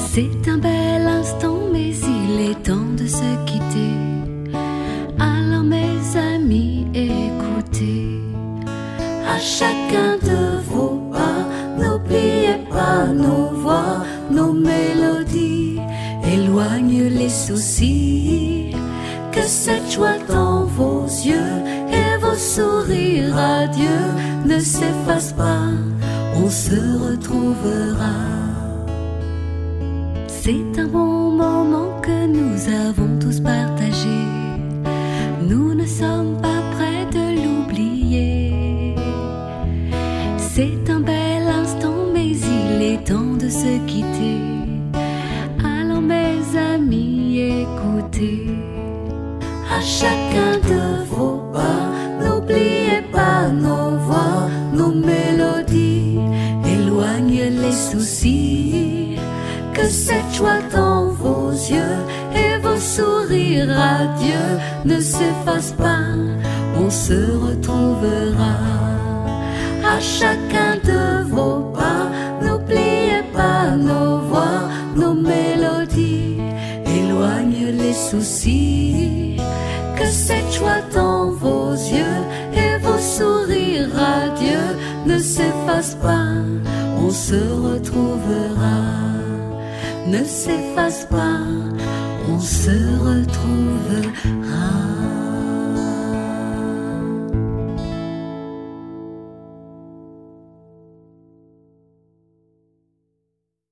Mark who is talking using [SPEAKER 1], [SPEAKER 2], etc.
[SPEAKER 1] C'est un bel instant, mais il est temps de se quitter. Alors mes amis, écoutez. À chacun de vos pas, n'oubliez pas nos voix, nos mélodies. Éloigne les soucis, que cette joie dans vos yeux et vos sourires à Dieu ne s'efface pas, on se retrouvera. C'est un bon moment que nous avons tous partagé. Nous ne sommes pas prêts de l'oublier. C'est un bel instant, mais il est temps de se quitter. Alors mes amis, écoutez. À chacun de vos pas, n'oubliez pas nos voix, nos mélodies. Éloigne les soucis, que cette joie dans vos yeux et vos sourires à Dieu ne s'efface pas, on se retrouvera. À chacun de vos pas, n'oubliez pas nos voix, nos mélodies. Éloigne les soucis, que cette joie dans vos yeux et vos sourires à Dieu ne s'efface pas, on se retrouvera. Ne s'efface pas, on se retrouvera.